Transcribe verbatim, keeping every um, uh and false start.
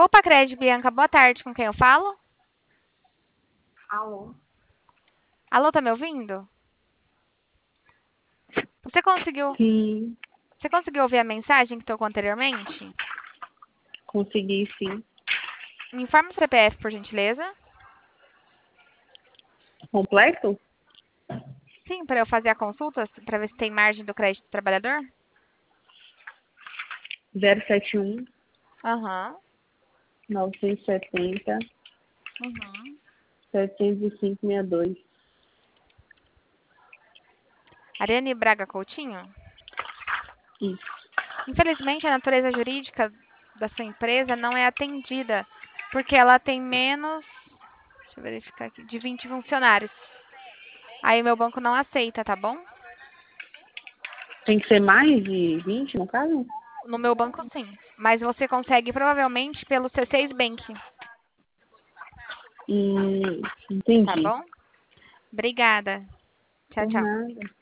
Poupa Crédito, Bianca, boa tarde. Com quem eu falo? Alô? Alô, tá me ouvindo? Você conseguiu, Sim, você conseguiu ouvir a mensagem que tocou anteriormente? consegui sim. Me informa o C P F, por gentileza. Completo? Sim, para eu fazer a consulta, para ver se tem margem do crédito do trabalhador? zero sete um, Aham. novecentos e setenta, Uhum. setecentos e cinco, sessenta e dois. Ariane Braga Coutinho? Isso. Infelizmente, a natureza jurídica da sua empresa não é atendida, porque ela tem menos, deixa eu verificar aqui, de vinte funcionários. Aí meu banco não aceita, tá bom? Tem que ser mais de vinte, no caso? No meu banco, sim. Mas você consegue provavelmente pelo C seis Bank, Hum, tá entendi. bom? Obrigada. Tchau, Por tchau. nada.